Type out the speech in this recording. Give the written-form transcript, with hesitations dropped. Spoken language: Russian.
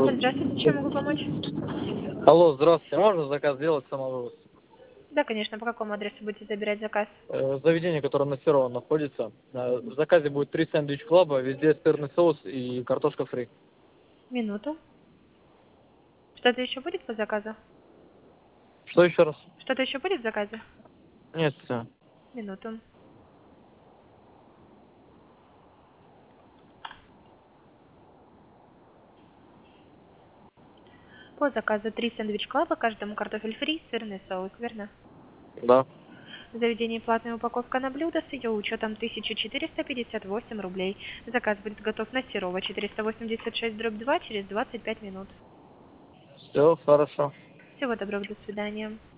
Здравствуйте, чем могу помочь? Алло, здравствуйте. Можно заказ сделать самовывоз? Да, конечно. По какому адресу будете забирать заказ? Заведение, которое на Серова находится. В заказе будет 3 сэндвич-клаба, везде сырный соус и картошка фри. Минуту. Что-то еще будет по заказу? Что еще раз? Что-то еще будет в заказе? Нет, все. Минуту. По заказу 3 сэндвич-клаба, каждому картофель фри, сырный соус, верно? Да. В заведении платная упаковка на блюдо с ее учетом 1458 рублей. Заказ будет готов на Серова 486/2 через 25 минут. Все, хорошо. Всего доброго, до свидания.